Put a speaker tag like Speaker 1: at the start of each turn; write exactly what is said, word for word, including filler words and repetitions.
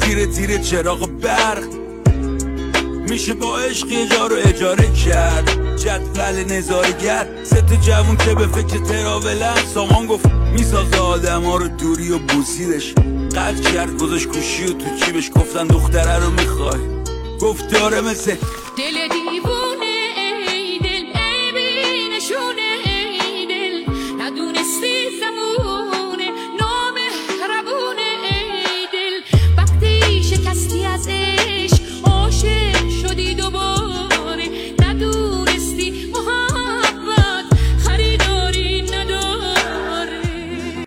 Speaker 1: تیره تیره چراغ برق. میشه با عشق یه جا رو اجاره کرد. جدول نظارگر سه تا جوون که به فکر تراولن. سامان گفت میسازه آدم ها رو دوری و بوسیدش. قد کرد گذاشت گوشی و تو چیبش. گفتن دختره رو میخوای؟ گفت داره مثل
Speaker 2: دل دیوون